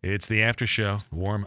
It's the after show,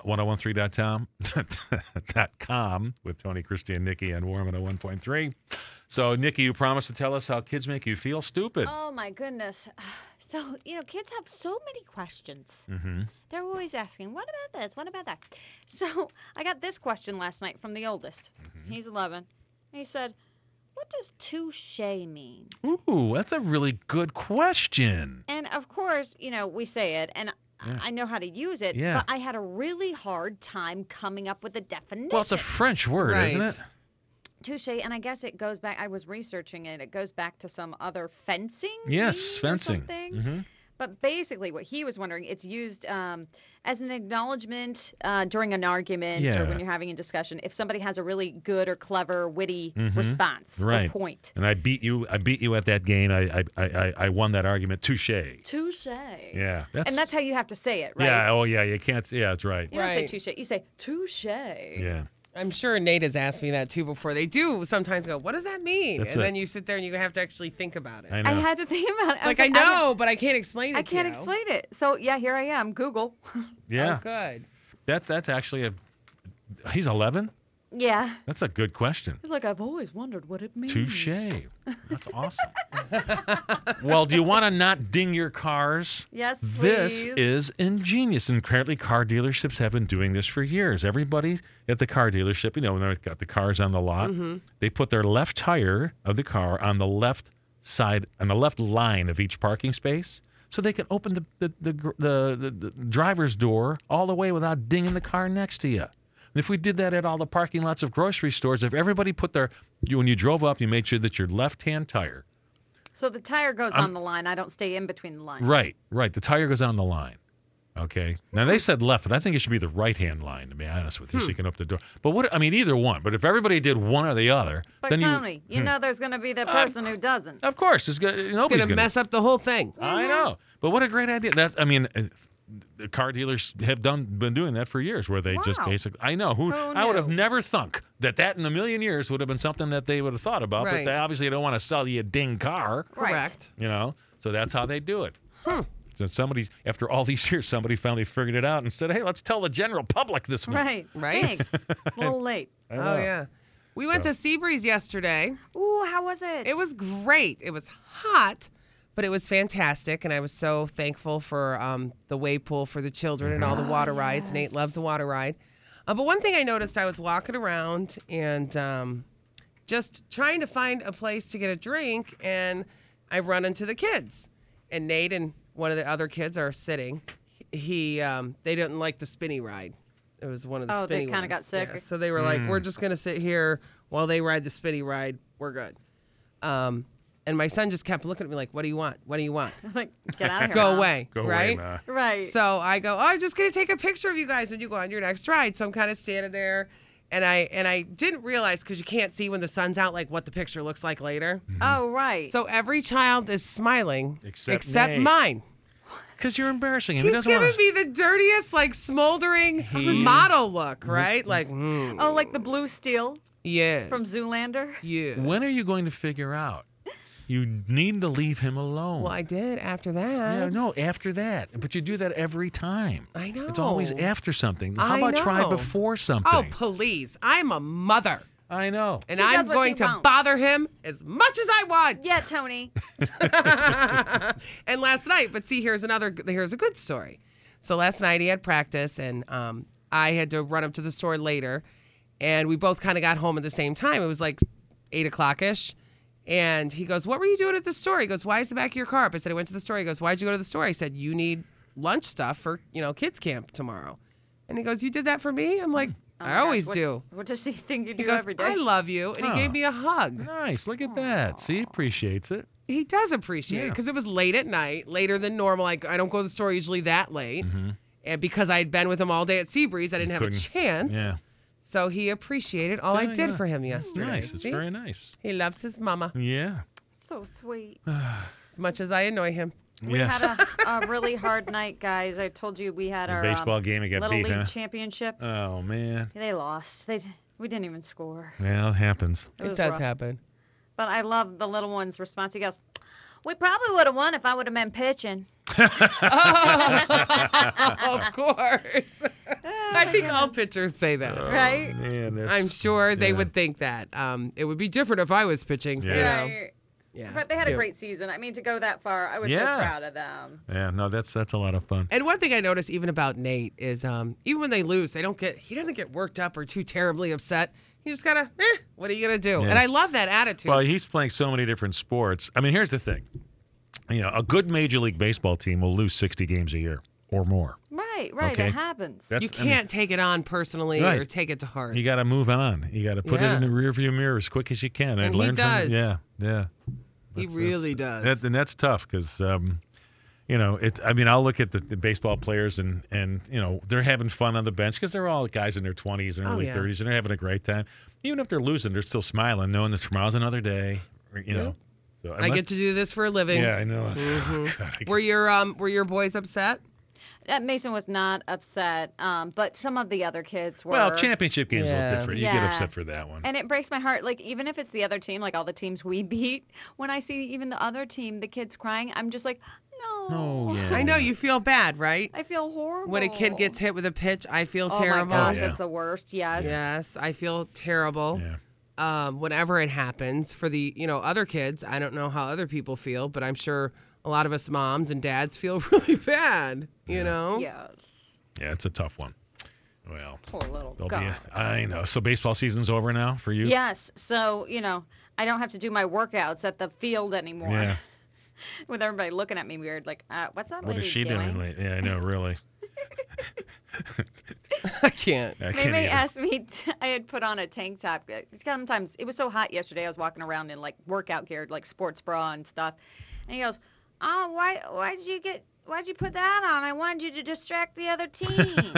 warm1013.com with Tony, Christy, and Nikki on Warm 101.3. So, Nikki, you promised to tell us how kids make you feel stupid. Oh, my goodness. So, kids have so many questions. Mm-hmm. They're always asking, what about this? What about that? So, I got this question last night from the oldest. Mm-hmm. He's 11. He said, what does touche mean? Ooh, that's a really good question. And, of course, we say it, and I know how to use it, Yeah. but I had a really hard time coming up with a definition. Well, it's a French word, isn't it? Touche, and I guess it goes back, I was researching it, it goes back to some other fencing? Yes, fencing. Mm-hmm. But basically what he was wondering, it's used as an acknowledgement during an argument or when you're having a discussion, if somebody has a really good or clever, witty response or point. And I beat you at that game. I won that argument. Touche. Touche. Yeah. And that's how you have to say it, right? Yeah, oh yeah, you can't, yeah, that's right. You don't say touche, you say touche. Yeah. I'm sure Nate has asked me that too before. They do sometimes go, what does that mean? Then you sit there and you have to actually think about it. I know. I had to think about it. I know, but I can't explain it I can't explain it. So, yeah, here I am. Google. Yeah. Oh, good. That's actually he's 11? Yeah. That's a good question. It's like, I've always wondered what it means. Touche. That's awesome. Well, do you want to not ding your cars? Yes, please. This is ingenious, and apparently car dealerships have been doing this for years. Everybody at the car dealership, when they've got the cars on the lot, they put their left tire of the car on the left side, on the left line of each parking space, so they can open the driver's door all the way without dinging the car next to you. And if we did that at all the parking lots of grocery stores, if everybody put when you drove up, you made sure that your left-hand tire. So the tire goes on the line. I don't stay in between the lines. Right. The tire goes on the line. Okay. Now, they said left, but I think it should be the right-hand line, to be honest with you, so you can open the door. But either one. But if everybody did one or the other, but then Tony, there's going to be the person who doesn't. Of course. Nobody's going to mess up the whole thing. I know. But what a great idea. The car dealers have been doing that for years, where they just basically. I know I would have never thunk that in a million years would have been something that they would have thought about. Right. But they obviously don't want to sell you a ding car. Correct. So that's how they do it. So after all these years, somebody finally figured it out and said, "Hey, let's tell the general public this one." Right. Thanks. A little late. Oh yeah. We went to Seabreeze yesterday. Ooh, how was it? It was great. It was hot, but it was fantastic, and I was so thankful for the wave pool for the children and all the water rides. Nate loves a water ride. But one thing I noticed, I was walking around and just trying to find a place to get a drink, and I run into the kids. And Nate and one of the other kids are sitting. They didn't like the spinny ride. It was one of the spinny ones. Oh, they kind of got sick. Yeah, so they were like, we're just going to sit here while they ride the spinny ride. We're good. And my son just kept looking at me like, what do you want? What do you want? Like, get out of here. Go Mom. away. Go right? away, Ma. Right. So I go, I'm just going to take a picture of you guys when you go on your next ride. So I'm kind of standing there. And I didn't realize, because you can't see when the sun's out, like what the picture looks like later. Oh, right. So every child is smiling Except Nate. mine. Because you're embarrassing him. He's giving me the dirtiest, like smoldering model look, right? Like, Oh, like the blue steel yes. from Zoolander? Yeah. When are you going to figure out? You need to leave him alone. Well, I did after that. Yeah, no, after that. But you do that every time. I know. It's always after something. How I about try know. before something? Oh, please. I'm a mother. I know. And She does I'm what going she to wants. bother him as much as I want. Yeah, Tony. And last night, but see, here's a good story. So last night he had practice, and I had to run up to the store later, and we both kind of got home at the same time. It was like 8 o'clock-ish. And he goes, what were you doing at the store? He goes, why is the back of your car up? I said, I went to the store. He goes, why'd you go to the store? I said, you need lunch stuff for, kids camp tomorrow. And he goes, you did that for me? I'm like, I always do. What does she think you He do goes, every day? I love you. And he gave me a hug. Nice. Look at that. See, he appreciates it. He does appreciate it because it was late at night, later than normal. I don't go to the store usually that late. And because I had been with him all day at Seabreeze, I didn't have a chance. Yeah. So he appreciated all I did for him yesterday. Nice. It's See? very nice. He loves his mama Yeah. So sweet. as much as I annoy him. We had a really hard night, guys. I told you we had our baseball game. It got Little beat, League huh? championship. Oh, man. They lost. We didn't even score. Well, it happens. It was does rough. happen. But I love the little one's response. He goes, We probably would have won if I would have been pitching. Of course. I think all pitchers say that. Right? Man, I'm sure they would think that. It would be different if I was pitching. Yeah. You know? Right. Yeah. But they had a Cute. great season. I mean, to go that far, I was so proud of them. Yeah, no, that's a lot of fun. And one thing I noticed even about Nate is even when they lose, he doesn't get worked up or too terribly upset. He just gotta, what are you gonna do? Yeah. And I love that attitude. Well, he's playing so many different sports. I mean, here's the thing. You know, a good Major League Baseball team will lose 60 games a year or more. Right. Okay. It happens. you can't take it on personally Right. or take it to heart. You got to move on. You got to put it in the rearview mirror as quick as you can. And he does. Yeah. He really does. And that's tough because, you know, I mean, I'll look at the baseball players and you know, they're having fun on the bench because they're all guys in their 20s and early 30s and they're having a great time. Even if they're losing, they're still smiling, knowing that tomorrow's another day. You know. So I get to do this for a living. Yeah, I know. Mm-hmm. Oh, God, Were your boys upset? Mason was not upset, but some of the other kids were. Well, championship game's a little different. You get Yeah. upset for that one. And it breaks my heart. Like, even if it's the other team, like all the teams we beat, when I see even the other team, the kids crying, I'm just like, no. Oh, yeah. I know you feel bad, right? I feel horrible. When a kid gets hit with a pitch, I feel oh terrible. my gosh, Oh, yeah. that's the worst. Yes. Yes, I feel terrible. Yeah. Whenever it happens for the other kids, I don't know how other people feel, but I'm sure a lot of us moms and dads feel really bad. You know. Yes. Yeah, it's a tough one. Well, Poor little there'll guy. be I know. So baseball season's over now for you? Yes. So, I don't have to do my workouts at the field anymore. Yeah. With everybody looking at me weird, like, what's that What lady is she doing lately? Yeah, I know, really. I can't. I can't Maybe either. asked me. I had put on a tank top. Sometimes it was so hot yesterday. I was walking around in like workout gear, like sports bra and stuff. And he goes, "Oh, why'd you put that on? I wanted you to distract the other team."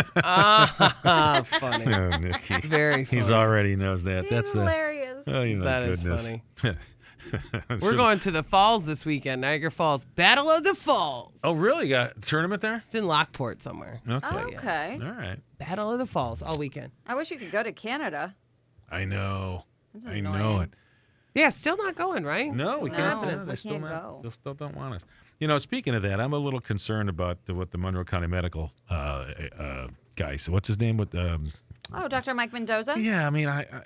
Funny. Oh, Nikki. Very funny. He's already knows that. That's hilarious. Oh, you know, That is goodness. funny. We're going to the Falls this weekend, Niagara Falls. Battle of the Falls. Oh, really? You got a tournament there? It's in Lockport somewhere. Okay. Oh, okay. All right. Battle of the Falls all weekend. I wish you could go to Canada. I know. That's I know annoying. it. Yeah, still not going, right? No, we No, can't. we They still can't not. go. They still don't want us. Speaking of that, I'm a little concerned about what the Monroe County Medical guy. So what's his name? With Oh, Dr. Mike Mendoza? yeah, I mean,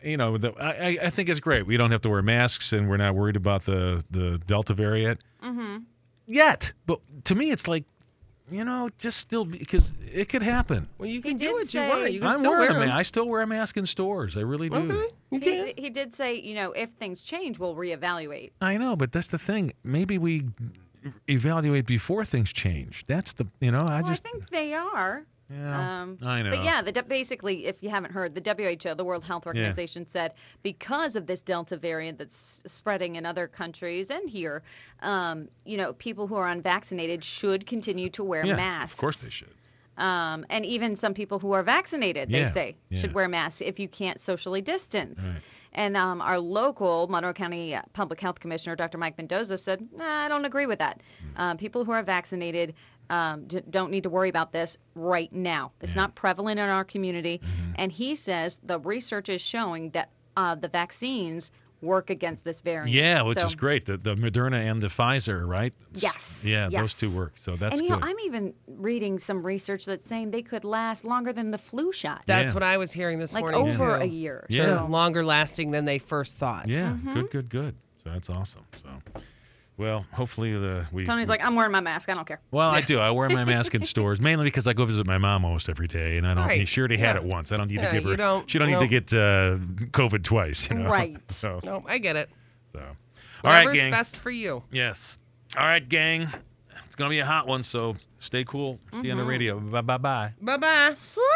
I think it's great. We don't have to wear masks, and we're not worried about the Delta variant yet. But to me, it's like, just still because it could happen. Well, you can He do did what you say- want. You can I'm still wearing wear a them. mask. I still wear a mask in stores. I really do. Okay, you can. He did say, if things change, we'll reevaluate. I know, but that's the thing. Maybe we evaluate before things change. That's the, I I just. think they are. Yeah, I know. But yeah, basically, if you haven't heard, the WHO, the World Health Organization, said because of this Delta variant that's spreading in other countries and here, people who are unvaccinated should continue to wear masks. Of course they should. And even some people who are vaccinated, they Yeah, say, yeah. should wear masks if you can't socially distance. Right. And our local Monroe County Public Health Commissioner, Dr. Mike Mendoza, said, I don't agree with that. People who are vaccinated don't need to worry about this right now. It's not prevalent in our community. And he says the research is showing that the vaccines work against this variant. Yeah, which So- is great. The Moderna and the Pfizer, right? Yes, Yeah, yes. those two work. So that's And good. I'm even reading some research that's saying they could last longer than the flu shot. That's Yeah. what I was hearing this Like morning. over too. a year. Yeah. So, Longer lasting than they first thought. Yeah, good. So that's awesome. So, well, hopefully Tony's like, I'm wearing my mask. I don't care. Well, I do. I wear my mask in stores mainly because I go visit my mom almost every day, and I don't. Right. She already had Yeah. it once. I don't need Yeah, to give her. you don't- she don't need to nope. get COVID twice. Right. So, No, I get it. all Whatever's right, gang. best for you. Yes. All right, gang. It's gonna be a hot one. So stay cool. See you on the radio. Bye. Bye-bye. Sleep.